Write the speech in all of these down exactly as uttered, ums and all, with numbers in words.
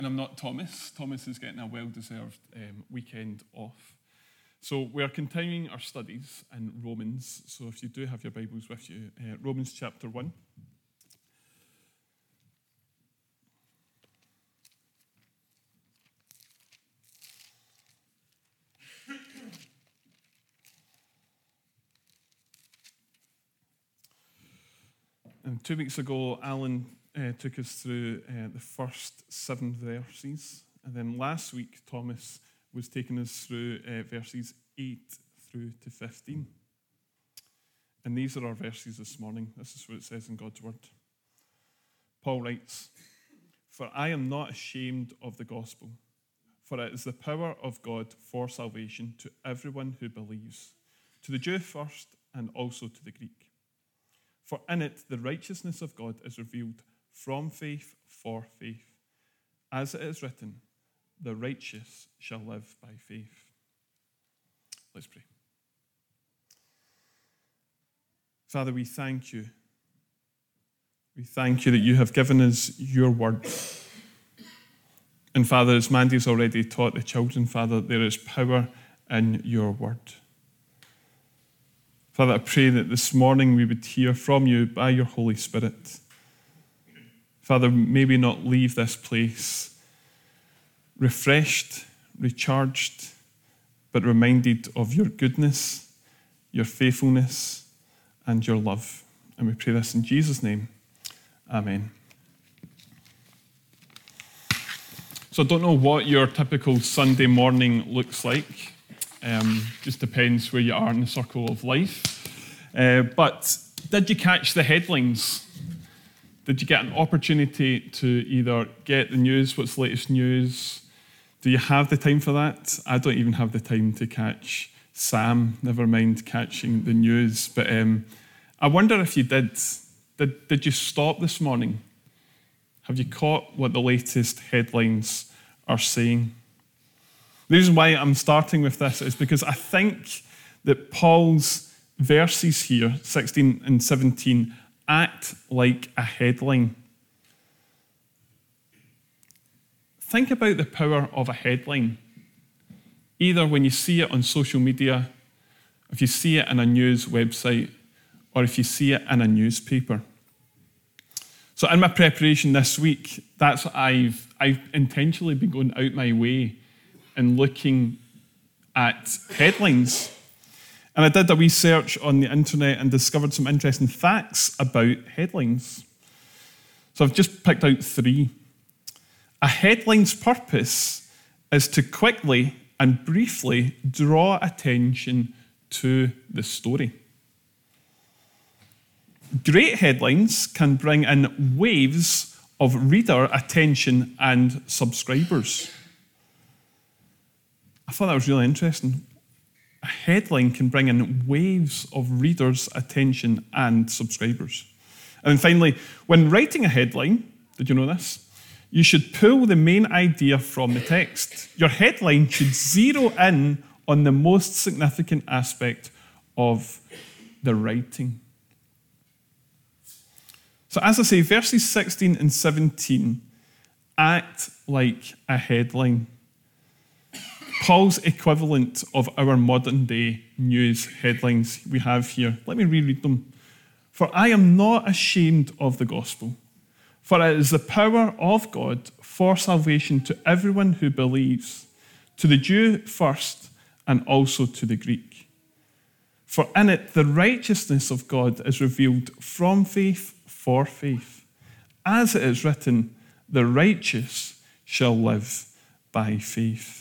And I'm not Thomas. Thomas is getting a well-deserved um, weekend off. So we're continuing our studies in Romans. So if you do have your Bibles with you, uh, Romans chapter one. And two weeks ago, Alan uh, took us through uh, the first seven verses. And then last week, Thomas was taking us through uh, verses eight through to fifteen. And these are our verses this morning. This is what it says in God's word. Paul writes, "For I am not ashamed of the gospel, for it is the power of God for salvation to everyone who believes, to the Jew first and also to the Greek. For in it the righteousness of God is revealed from faith for faith. As it is written, the righteous shall live by faith." Let's pray. Father, we thank you. We thank you that you have given us your word. And Father, as Mandy's already taught the children, Father, there is power in your word. Father, I pray that this morning we would hear from you by your Holy Spirit. Father, may we not leave this place refreshed, recharged, but reminded of your goodness, your faithfulness, and your love. And we pray this in Jesus' name. Amen. So I don't know what your typical Sunday morning looks like. Um, just depends where you are in the circle of life. Uh, but did you catch the headlines? Did you get an opportunity to either get the news, what's the latest news? Do you have the time for that? I don't even have the time to catch Sam, never mind catching the news. But um, I wonder if you did. did. Did you stop this morning? Have you caught what the latest headlines are saying? The reason why I'm starting with this is because I think that Paul's verses here, sixteen and seventeen, act like a headline. Think about the power of a headline. Either when you see it on social media, if you see it in a news website, or if you see it in a newspaper. So in my preparation this week, that's what I've, I've intentionally been going out my way and looking at headlines. And I did a wee search on the internet and discovered some interesting facts about headlines. So I've just picked out three. A headline's purpose is to quickly and briefly draw attention to the story. Great headlines can bring in waves of reader attention and subscribers. I thought that was really interesting. A headline can bring in waves of readers' attention and subscribers. And then finally, when writing a headline, did you know this? You should pull the main idea from the text. Your headline should zero in on the most significant aspect of the writing. So as I say, verses sixteen and seventeen act like a headline. Paul's equivalent of our modern day news headlines we have here. Let me reread them. "For I am not ashamed of the gospel, for it is the power of God for salvation to everyone who believes, to the Jew first and also to the Greek. For in it the righteousness of God is revealed from faith for faith. As it is written, the righteous shall live by faith."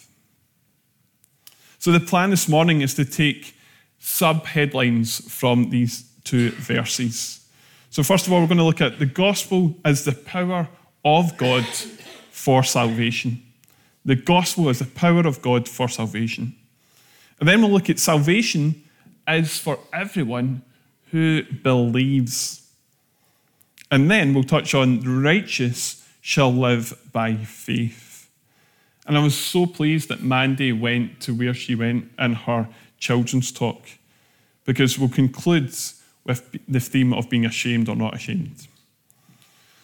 So the plan this morning is to take sub-headlines from these two verses. So first of all, we're going to look at the gospel as the power of God for salvation. The gospel is the power of God for salvation. And then we'll look at salvation as for everyone who believes. And then we'll touch on the righteous shall live by faith. And I was so pleased that Mandy went to where she went in her children's talk, because we'll conclude with the theme of being ashamed or not ashamed.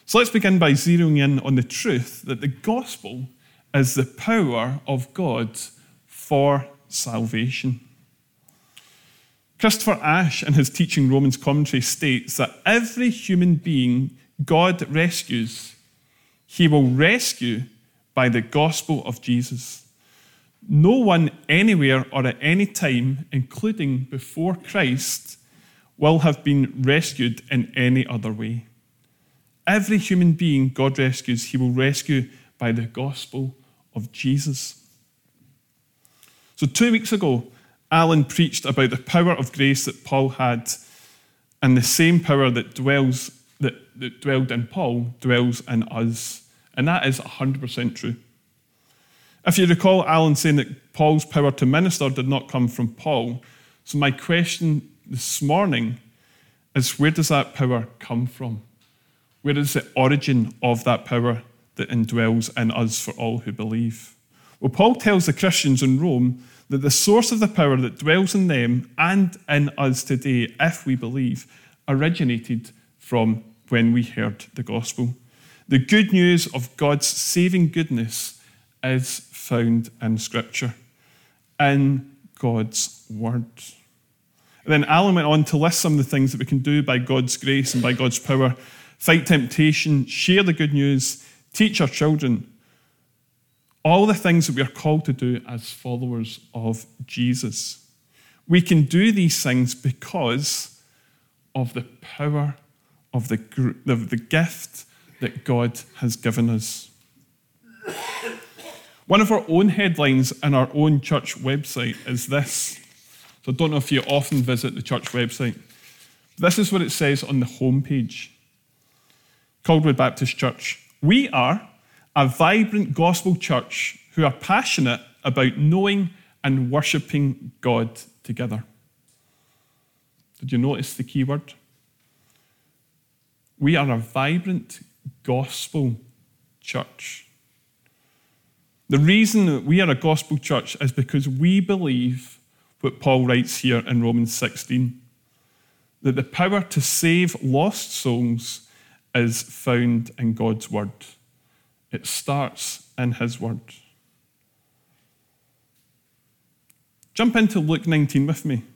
So let's begin by zeroing in on the truth that the gospel is the power of God for salvation. Christopher Ash, in his Teaching Romans commentary, states that every human being God rescues, he will rescue by the gospel of Jesus. No one anywhere or at any time, including before Christ, will have been rescued in any other way. Every human being God rescues, he will rescue by the gospel of Jesus. So two weeks ago, Alan preached about the power of grace that Paul had, and the same power that dwells that, that dwelled in Paul dwells in us. And that is one hundred percent true. If you recall Alan saying that Paul's power to minister did not come from Paul, so my question this morning is, where does that power come from? Where is the origin of that power that indwells in us for all who believe? Well, Paul tells the Christians in Rome that the source of the power that dwells in them and in us today, if we believe, originated from when we heard the gospel. The good news of God's saving goodness is found in Scripture, in God's word. And then Alan went on to list some of the things that we can do by God's grace and by God's power: fight temptation, share the good news, teach our children. All the things that we are called to do as followers of Jesus. We can do these things because of the power of the, of the gift that God has given us. One of our own headlines in our own church website is this. So I don't know if you often visit the church website. This is what it says on the homepage. Caldwood Baptist Church. We are a vibrant gospel church who are passionate about knowing and worshipping God together. Did you notice the key word? We are a vibrant gospel church. The reason that we are a gospel church is because we believe what Paul writes here in Romans sixteen, that the power to save lost souls is found in God's word. It starts in his word. Jump into Luke nineteen with me.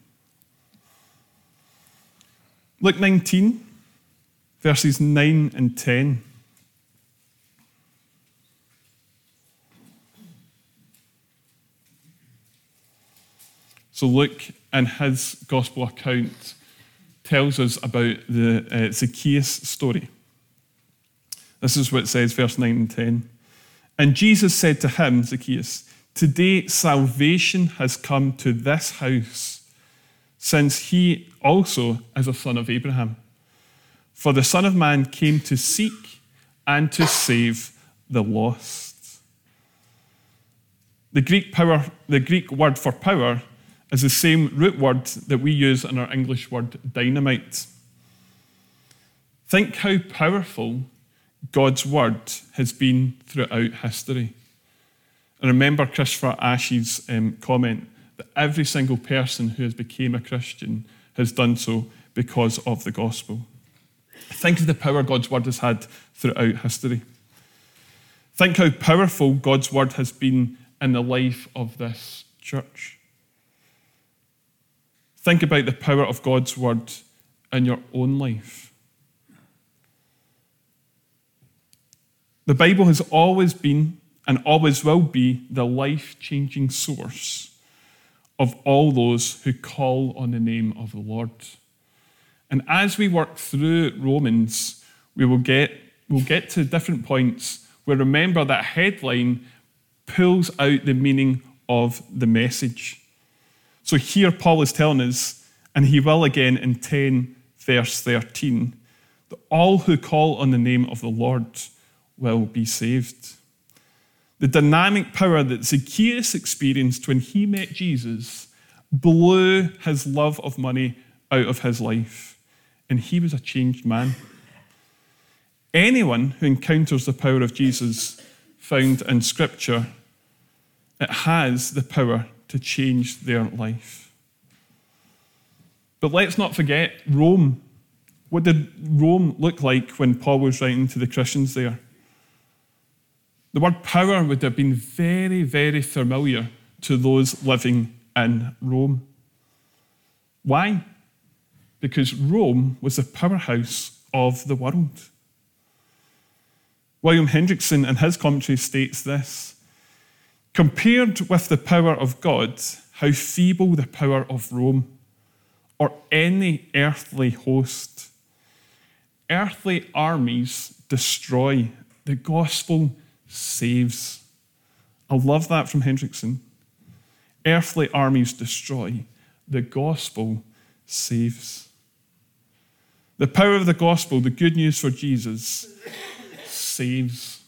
Luke nineteen, verses nine and ten. So Luke, in his gospel account, tells us about the uh, Zacchaeus story. This is what it says, verse nine and ten. And Jesus said to him, Zacchaeus, today salvation has come to this house, since he also is a son of Abraham. For the Son of Man came to seek and to save the lost. The Greek power, the Greek word for power is the same root word that we use in our English word dynamite. Think how powerful God's word has been throughout history. And remember Christopher Ash's um, comment that every single person who has become a Christian has done so because of the gospel. Think of the power God's word has had throughout history. Think how powerful God's word has been in the life of this church. Think about the power of God's word in your own life. The Bible has always been and always will be the life-changing source of all those who call on the name of the Lord. And as we work through Romans, we will get, we'll get to different points where, remember, that headline pulls out the meaning of the message. So here Paul is telling us, and he will again in ten, verse thirteen, that all who call on the name of the Lord will be saved. The dynamic power that Zacchaeus experienced when he met Jesus blew his love of money out of his life, and he was a changed man. Anyone who encounters the power of Jesus found in Scripture, it has the power to change their life. But let's not forget Rome, What did Rome look like when Paul was writing to the Christians there? The word power would have been very, very familiar to those living in Rome. Why? Because Rome was the powerhouse of the world. William Hendrickson in his commentary states this: compared with the power of God, how feeble the power of Rome, or any earthly host. Earthly armies destroy, the gospel saves. I love that from Hendrickson. Earthly armies destroy, the gospel saves. The power of the gospel, the good news for Jesus, saves.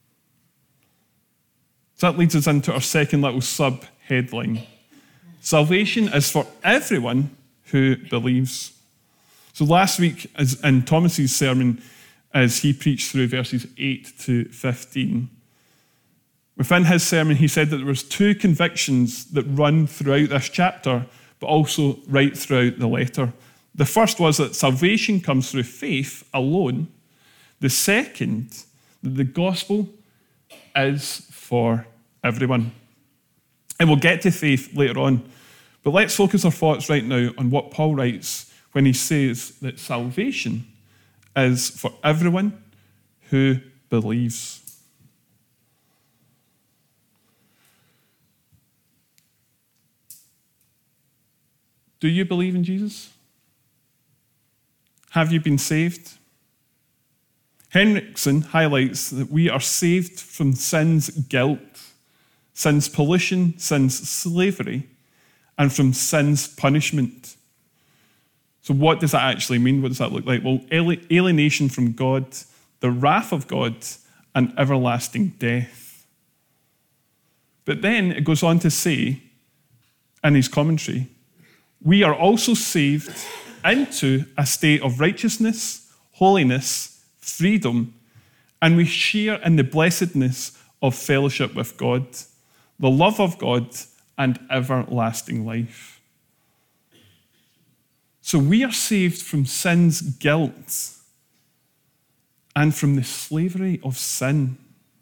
So that leads us into our second little sub-headline. Salvation is for everyone who believes. So last week, as in Thomas's sermon, as he preached through verses eight to fifteen, within his sermon, he said that there was two convictions that run throughout this chapter, but also right throughout the letter. The first was that salvation comes through faith alone. The second, that the gospel is for everyone. And we'll get to faith later on. But let's focus our thoughts right now on what Paul writes when he says that salvation is for everyone who believes. Do you believe in Jesus? Have you been saved? Hendrickson highlights that we are saved from sin's guilt, sin's pollution, sin's slavery, and from sin's punishment. So what does that actually mean? What does that look like? Well, alienation from God, the wrath of God, and everlasting death. But then it goes on to say, in his commentary, we are also saved into a state of righteousness, holiness, freedom, and we share in the blessedness of fellowship with God, the love of God, and everlasting life. So we are saved from sin's guilt and from the slavery of sin.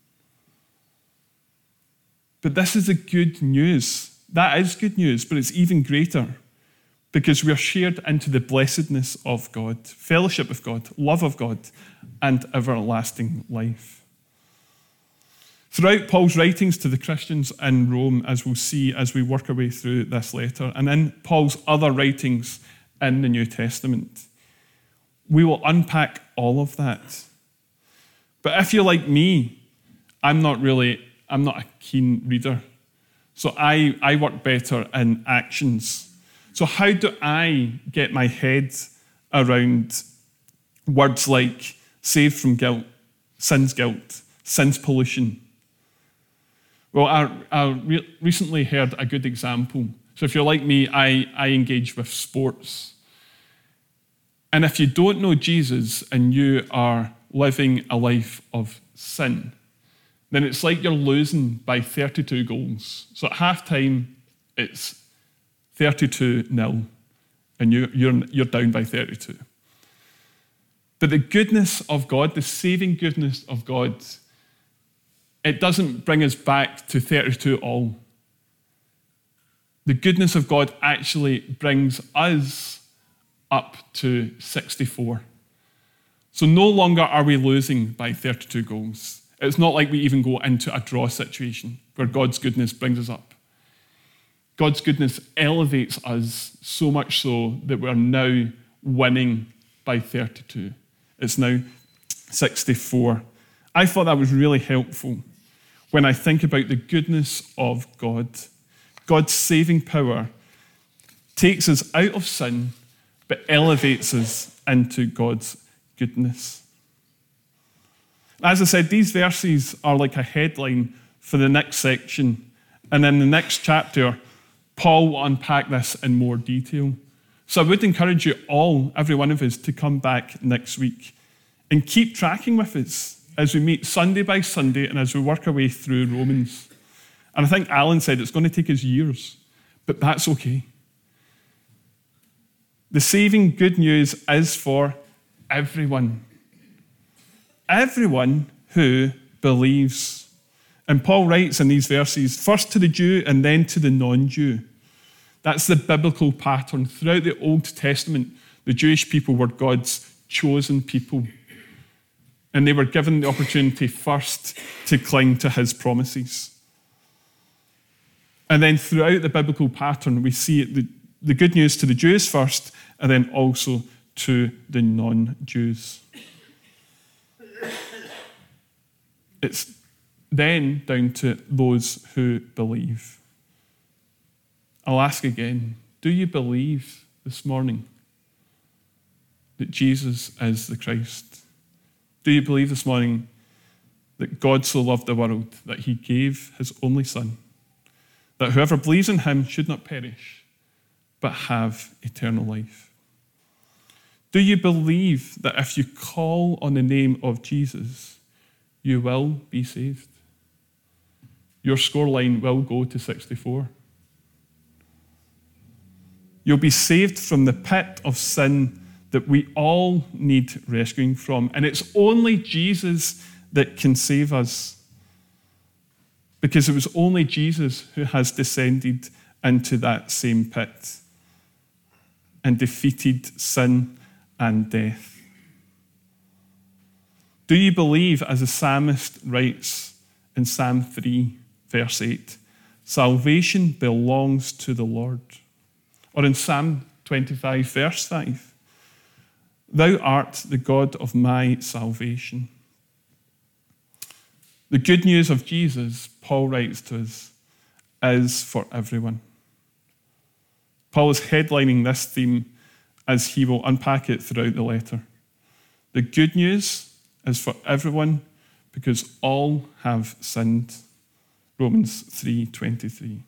But this is the good news. That is good news, but it's even greater because we are shared into the blessedness of God, fellowship with God, love of God, and everlasting life. Throughout Paul's writings to the Christians in Rome, as we'll see as we work our way through this letter, and in Paul's other writings in the New Testament, we will unpack all of that. But if you're like me, I'm not really, I'm not a keen reader. So I, I work better in actions. So how do I get my head around words like saved from guilt, sin's guilt, sin's pollution? Well, I, I re- recently heard a good example. So if you're like me, I, I engage with sports. And if you don't know Jesus and you are living a life of sin, then it's like you're losing by thirty-two goals. So at halftime, it's thirty-two nil, and you, you're, you're down by thirty-two. But the goodness of God, the saving goodness of God, it doesn't bring us back to thirty-two all. The goodness of God actually brings us up to sixty-four. So no longer are we losing by thirty-two goals. It's not like we even go into a draw situation where God's goodness brings us up. God's goodness elevates us so much so that we're now winning by thirty-two. It's now sixty-four. I thought that was really helpful when I think about the goodness of God. God's saving power takes us out of sin, but elevates us into God's goodness. As I said, these verses are like a headline for the next section. And in the next chapter, Paul will unpack this in more detail. So I would encourage you all, every one of us, to come back next week and keep tracking with us as we meet Sunday by Sunday and as we work our way through Romans. And I think Alan said it's going to take us years, but that's okay. The saving good news is for everyone. Everyone who believes. And Paul writes in these verses, first to the Jew and then to the non-Jew. That's the biblical pattern. Throughout the Old Testament, the Jewish people were God's chosen people. And they were given the opportunity first to cling to his promises. And then throughout the biblical pattern, we see the, the good news to the Jews first, and then also to the non-Jews. It's then down to those who believe. I'll ask again, do you believe this morning that Jesus is the Christ? Do you believe this morning that God so loved the world that he gave his only Son, that whoever believes in him should not perish, but have eternal life? Do you believe that if you call on the name of Jesus, you will be saved? Your scoreline will go to sixty-four. You'll be saved from the pit of sin that we all need rescuing from. And it's only Jesus that can save us. Because it was only Jesus who has descended into that same pit and defeated sin and death. Do you believe, as the psalmist writes in Psalm three, verse eight, salvation belongs to the Lord? Or in Psalm twenty-five, verse five, thou art the God of my salvation. The good news of Jesus, Paul writes to us, is for everyone. Paul is headlining this theme as he will unpack it throughout the letter. The good news is for everyone because all have sinned. Romans three twenty-three.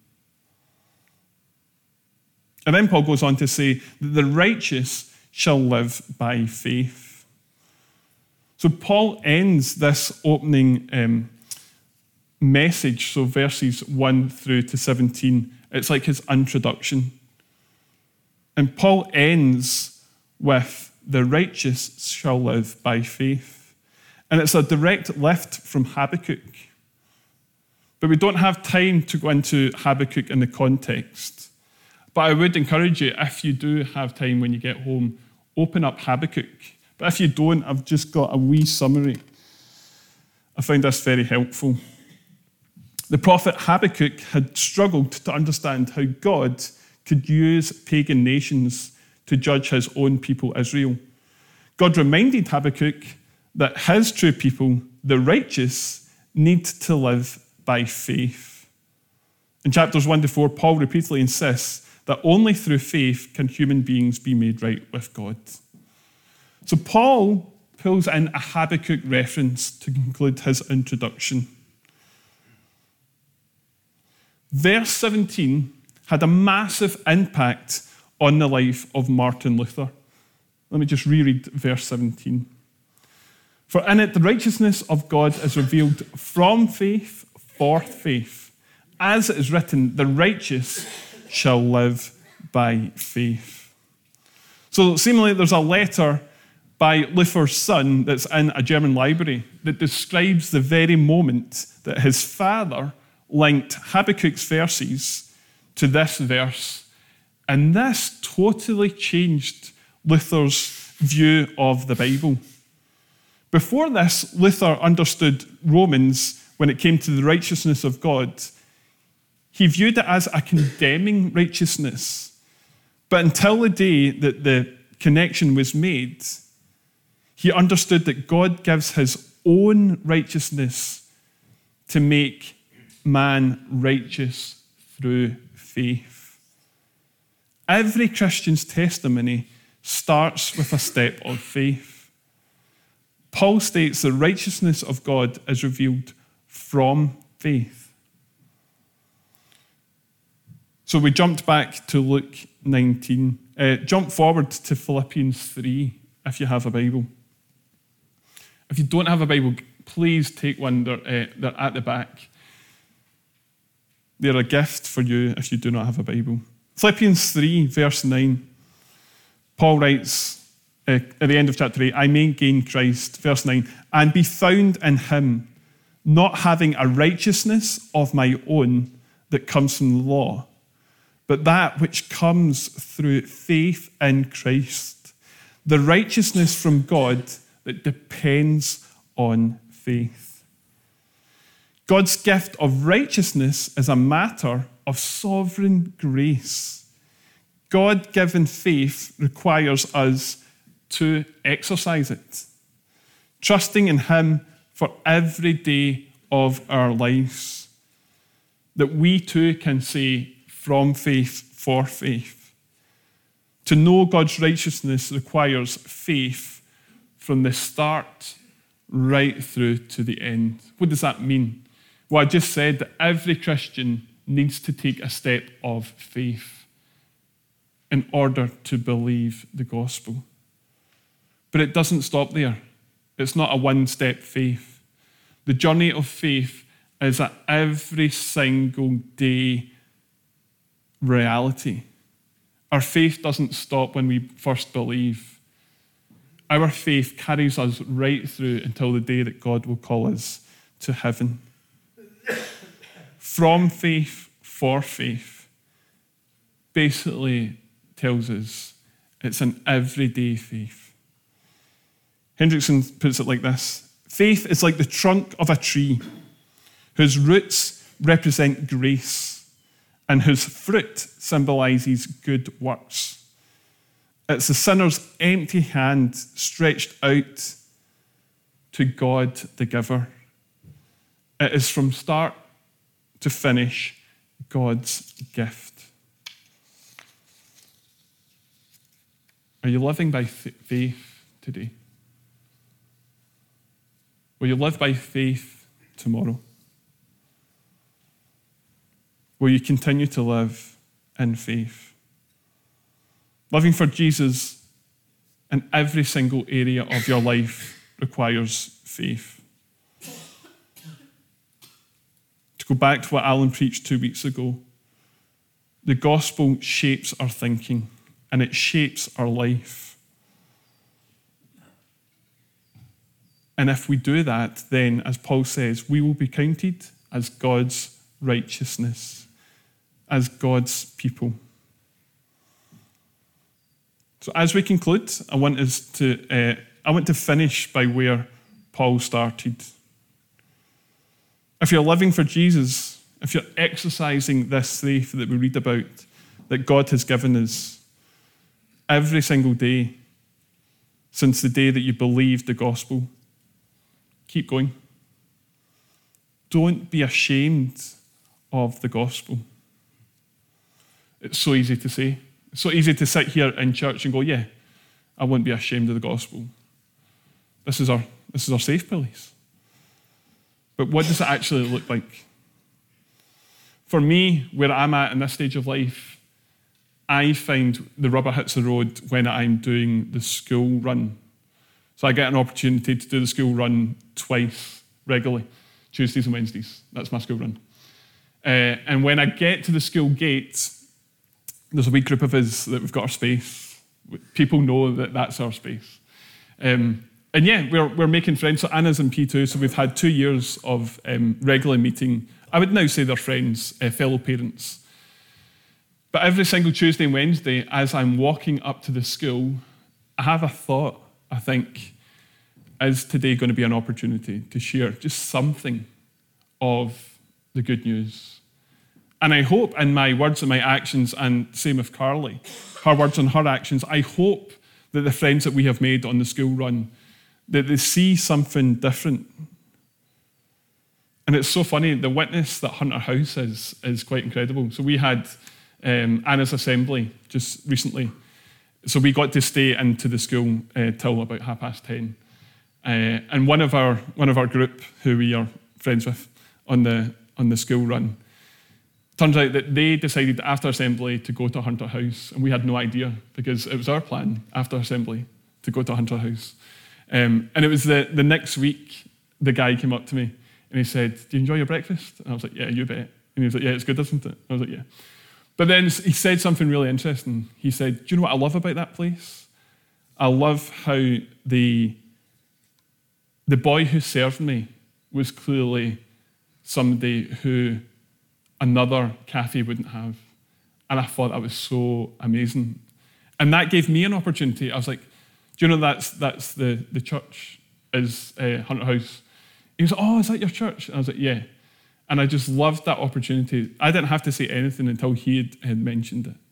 And then Paul goes on to say that the righteous shall live by faith. So Paul ends this opening um, message, so verses one through to seventeen, it's like his introduction. And Paul ends with, the righteous shall live by faith. And it's a direct lift from Habakkuk. But we don't have time to go into Habakkuk in the context. But I would encourage you, if you do have time when you get home, open up Habakkuk. But if you don't, I've just got a wee summary. I find this very helpful. The prophet Habakkuk had struggled to understand how God could use pagan nations to judge his own people, Israel. God reminded Habakkuk that his true people, the righteous, need to live by faith. In chapters one to four, Paul repeatedly insists that only through faith can human beings be made right with God. So Paul pulls in a Habakkuk reference to conclude his introduction. Verse seventeen had a massive impact on the life of Martin Luther. Let me just reread verse seventeen. For in it the righteousness of God is revealed from faith for faith. As it is written, the righteous shall live by faith. So seemingly there's a letter by Luther's son that's in a German library that describes the very moment that his father linked Habakkuk's verses to this verse. And this totally changed Luther's view of the Bible. Before this, Luther understood Romans when it came to the righteousness of God. He viewed it as a condemning righteousness. But until the day that the connection was made, he understood that God gives his own righteousness to make man righteous through faith. Every Christian's testimony starts with a step of faith. Paul states the righteousness of God is revealed from faith. So we jumped back to Luke nineteen. Uh, jump forward to Philippians three if you have a Bible. If you don't have a Bible, please take one. They're, uh, they're at the back. They're a gift for you if you do not have a Bible. Philippians three, verse nine. Paul writes, uh, at the end of chapter eight, I may gain Christ, verse nine, and be found in him, not having a righteousness of my own that comes from the law, but that which comes through faith in Christ, the righteousness from God that depends on faith. God's gift of righteousness is a matter of sovereign grace. God-given faith requires us to exercise it, trusting in him for every day of our lives, that we too can say, from faith for faith. To know God's righteousness requires faith from the start right through to the end. What does that mean? Well, I just said that every Christian needs to take a step of faith in order to believe the gospel. But it doesn't stop there. It's not a one-step faith. The journey of faith is an every single day reality. Our faith doesn't stop when we first believe. Our faith carries us right through until the day that God will call us to heaven. From faith for faith basically tells us it's an everyday faith. Hendrickson puts it like this: faith is like the trunk of a tree whose roots represent grace and whose fruit symbolizes good works. It's the sinner's empty hand stretched out to God the giver. It is from start to finish God's gift. Are you living by faith today? Will you live by faith tomorrow? Will you continue to live in faith? Living for Jesus in every single area of your life requires faith. To go back to what Alan preached two weeks ago, the gospel shapes our thinking and it shapes our life. And if we do that, then, as Paul says, we will be counted as God's righteousness, as God's people. So as we conclude, I want us to uh, I want to finish by where Paul started. If you're living for Jesus, if you're exercising this faith that we read about, that God has given us every single day since the day that you believed the gospel, keep going. Don't be ashamed of the gospel. It's so easy to say. It's so easy to sit here in church and go, yeah, I won't be ashamed of the gospel. This is our, this is our safe place. But what does it actually look like? For me, where I'm at in this stage of life, I find the rubber hits the road when I'm doing the school run. So I get an opportunity to do the school run twice regularly, Tuesdays and Wednesdays. That's my school run. Uh, and when I get to the school gate, there's a wee group of us that we've got our space. People know that that's our space. Um, and yeah, we're we're making friends. So Anna's in P two, so we've had two years of um, regular meeting. I would now say they're friends, uh, fellow parents. But every single Tuesday and Wednesday, as I'm walking up to the school, I have a thought. I think, is today going to be an opportunity to share just something of the good news? And I hope in my words and my actions, and same with Carly, her words and her actions, I hope that the friends that we have made on the school run, that they see something different. And it's so funny, the witness that Hunter House is, is quite incredible. So we had um, Anna's assembly just recently. So we got to stay into the school uh, till about half past ten. Uh, and one of our one of our group, who we are friends with on the on the school run, turns out that they decided after assembly to go to Hunter House, and we had no idea because it was our plan after assembly to go to Hunter House. Um, and it was the, the next week, the guy came up to me and he said, "Do you enjoy your breakfast?" And I was like, "Yeah, you bet." And he was like, "Yeah, it's good, isn't it?" I was like, "Yeah." But then he said something really interesting. He said, "Do you know what I love about that place? I love how the, the boy who served me was clearly somebody who another Kathy wouldn't have. And I thought that was so amazing. And that gave me an opportunity. I was like, do you know that's that's the, the church is uh, Hunter House? He was like, oh, is that your church? And I was like, yeah. And I just loved that opportunity. I didn't have to say anything until he had, had mentioned it.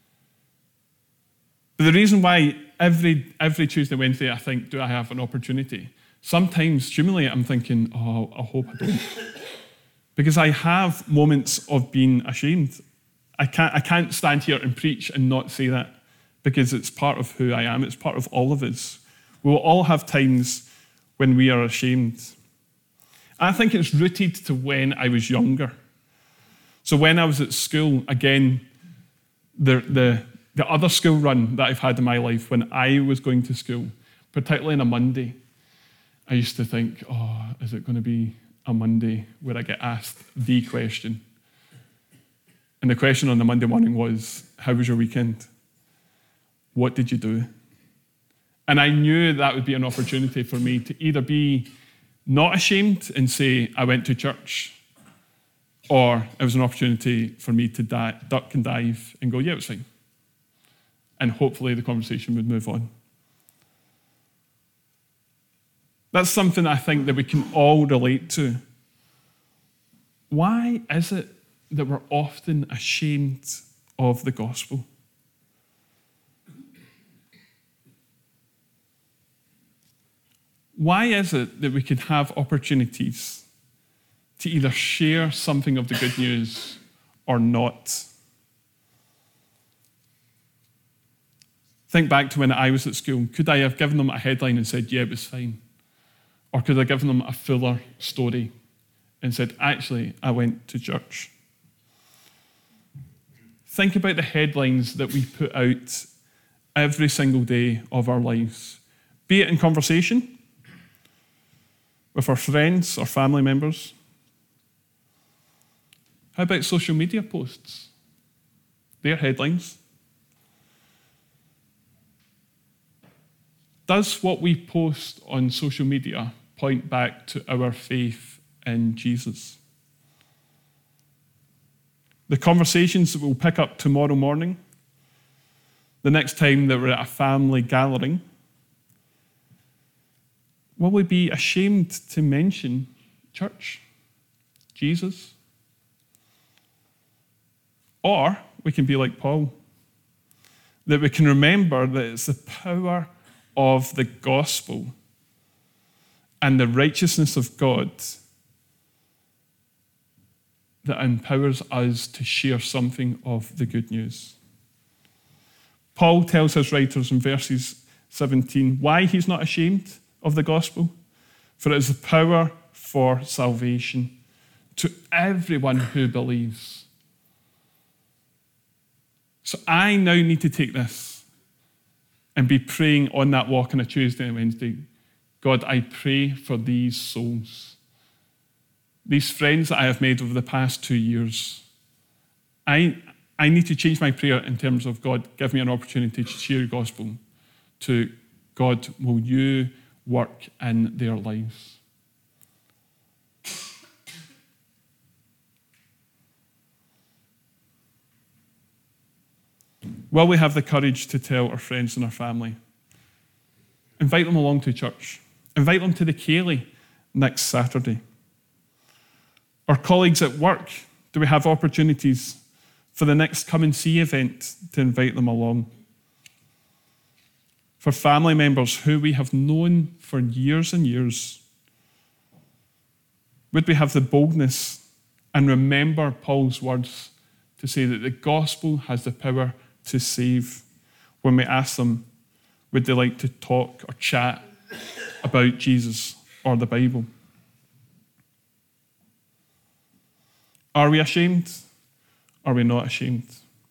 But the reason why every every Tuesday, Wednesday, I think, do I have an opportunity? Sometimes, humanly, I'm thinking, oh, I hope I don't. Because I have moments of being ashamed. I can't, I can't stand here and preach and not say that, because it's part of who I am. It's part of all of us. We will all have times when we are ashamed. I think it's rooted to when I was younger. So when I was at school, again, the, the, the other school run that I've had in my life, when I was going to school, particularly on a Monday, I used to think, oh, is it going to be a Monday where I get asked the question? And the question on the Monday morning was, how was your weekend? What did you do? And I knew that would be an opportunity for me to either be not ashamed and say, I went to church, or it was an opportunity for me to die, duck and dive and go, yeah, it was fine. And hopefully the conversation would move on. That's something I think that we can all relate to. Why is it that we're often ashamed of the gospel? Why is it that we can have opportunities to either share something of the good news or not? Think back to when I was at school. Could I have given them a headline and said, yeah, it was fine? Or could I have given them a fuller story and said, actually, I went to church? Think about the headlines that we put out every single day of our lives, be it in conversation with our friends or family members. How about social media posts? Their headlines. Does what we post on social media point back to our faith in Jesus? The conversations that we'll pick up tomorrow morning, the next time that we're at a family gathering, will we be ashamed to mention church, Jesus? Or we can be like Paul, that we can remember that it's the power of the gospel and the righteousness of God that empowers us to share something of the good news. Paul tells his writers in verses seventeen why he's not ashamed of the gospel. For it is the power for salvation to everyone who believes. So I now need to take this and be praying on that walk on a Tuesday and Wednesday. God, I pray for these souls, these friends that I have made over the past two years. I, I need to change my prayer in terms of, God, give me an opportunity to share your gospel, to God, will you work in their lives? Will we have the courage to tell our friends and our family? Invite them along to church. Invite them to the Ceilidh next Saturday. Our colleagues at work, do we have opportunities for the next Come and See event to invite them along? For family members who we have known for years and years, would we have the boldness and remember Paul's words to say that the gospel has the power to save when we ask them, would they like to talk or chat about Jesus or the Bible? Are we ashamed? Are we not ashamed?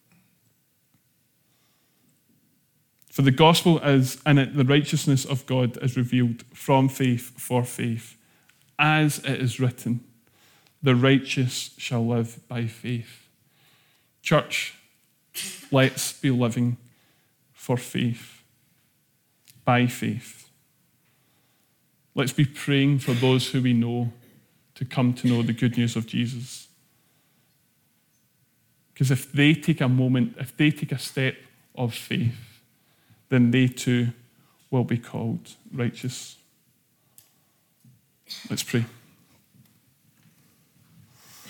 For the gospel is in it the righteousness of God is revealed from faith for faith. As it is written, the righteous shall live by faith. Church, let's be living for faith. by faith. Let's be praying for those who we know to come to know the good news of Jesus. Because if they take a moment, if they take a step of faith, then they too will be called righteous. Let's pray.